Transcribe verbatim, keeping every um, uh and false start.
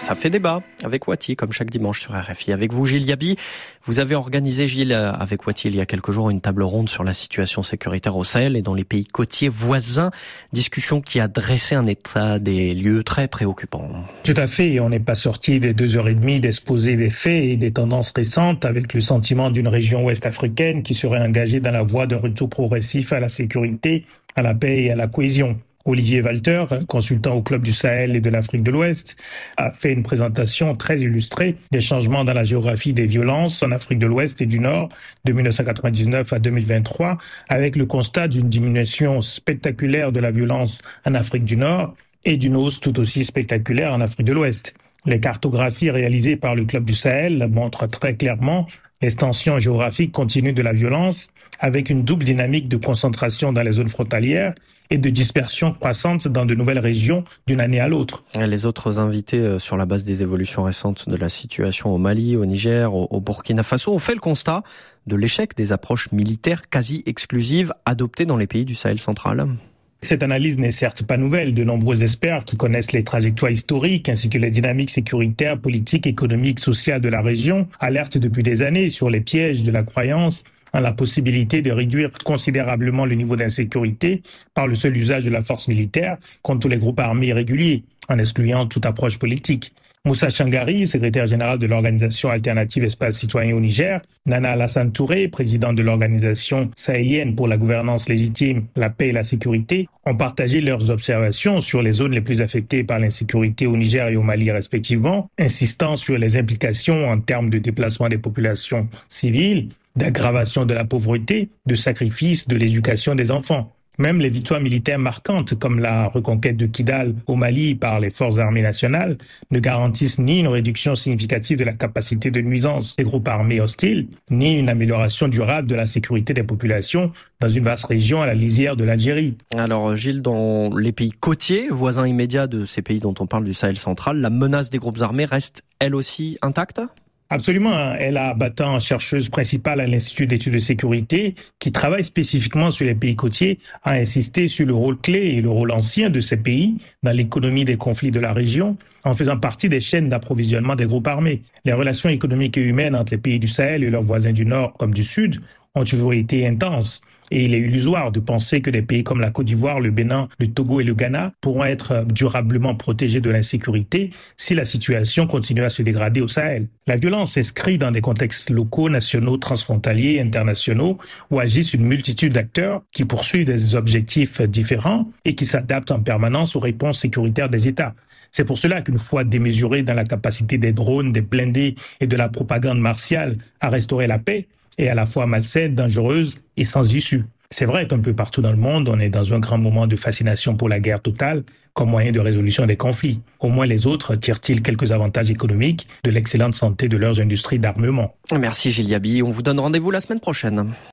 Ça fait débat avec Wati, comme chaque dimanche sur R F I. Avec vous, Gilles Yabi. Vous avez organisé, Gilles, avec Wati, il y a quelques jours, une table ronde sur la situation sécuritaire au Sahel et dans les pays côtiers voisins. Discussion qui a dressé un état des lieux très préoccupant. Tout à fait. On n'est pas sorti des deux heures et demie d'exposer des faits et des tendances récentes avec le sentiment d'une région ouest-africaine qui serait engagée dans la voie d'un retour progressif à la sécurité, à la paix et à la cohésion. Olivier Walter, consultant au Club du Sahel et de l'Afrique de l'Ouest, a fait une présentation très illustrée des changements dans la géographie des violences en Afrique de l'Ouest et du Nord de dix-neuf cent quatre-vingt-dix-neuf à deux mille vingt-trois, avec le constat d'une diminution spectaculaire de la violence en Afrique du Nord et d'une hausse tout aussi spectaculaire en Afrique de l'Ouest. Les cartographies réalisées par le Club du Sahel montrent très clairement l'extension géographique continue de la violence avec une double dynamique de concentration dans les zones frontalières et de dispersion croissante dans de nouvelles régions d'une année à l'autre. Les autres invités, sur la base des évolutions récentes de la situation au Mali, au Niger, au Burkina Faso, ont fait le constat de l'échec des approches militaires quasi exclusives adoptées dans les pays du Sahel central. Cette analyse n'est certes pas nouvelle. De nombreux experts qui connaissent les trajectoires historiques ainsi que les dynamiques sécuritaires, politiques, économiques, sociales de la région alertent depuis des années sur les pièges de la croyance en la possibilité de réduire considérablement le niveau d'insécurité par le seul usage de la force militaire contre les groupes armés irréguliers, en excluant toute approche politique. Moussa Changari, secrétaire général de l'organisation alternative Espace Citoyen au Niger, Nana Alassane Touré, président de l'organisation sahélienne pour la gouvernance légitime, la paix et la sécurité, ont partagé leurs observations sur les zones les plus affectées par l'insécurité au Niger et au Mali respectivement, insistant sur les implications en termes de déplacement des populations civiles, d'aggravation de la pauvreté, de sacrifice de l'éducation des enfants. Même les victoires militaires marquantes, comme la reconquête de Kidal au Mali par les forces armées nationales, ne garantissent ni une réduction significative de la capacité de nuisance des groupes armés hostiles, ni une amélioration durable de la sécurité des populations dans une vaste région à la lisière de l'Algérie. Alors Gilles, dans les pays côtiers, voisins immédiats de ces pays dont on parle du Sahel central, la menace des groupes armés reste elle aussi intacte ? Absolument. Ella Battant, chercheuse principale à l'Institut d'études de sécurité, qui travaille spécifiquement sur les pays côtiers, a insisté sur le rôle clé et le rôle ancien de ces pays dans l'économie des conflits de la région, en faisant partie des chaînes d'approvisionnement des groupes armés. Les relations économiques et humaines entre les pays du Sahel et leurs voisins du Nord comme du Sud ont toujours été intenses. Et il est illusoire de penser que des pays comme la Côte d'Ivoire, le Bénin, le Togo et le Ghana pourront être durablement protégés de l'insécurité si la situation continue à se dégrader au Sahel. La violence s'inscrit dans des contextes locaux, nationaux, transfrontaliers, internationaux, où agissent une multitude d'acteurs qui poursuivent des objectifs différents et qui s'adaptent en permanence aux réponses sécuritaires des États. C'est pour cela qu'une foi démesurée dans la capacité des drones, des blindés et de la propagande martiale à restaurer la paix et à la fois malsaine, dangereuse et sans issue. C'est vrai qu'un peu partout dans le monde, on est dans un grand moment de fascination pour la guerre totale comme moyen de résolution des conflits. Au moins les autres tirent-ils quelques avantages économiques de l'excellente santé de leurs industries d'armement. Merci Gilles Yabi, on vous donne rendez-vous la semaine prochaine.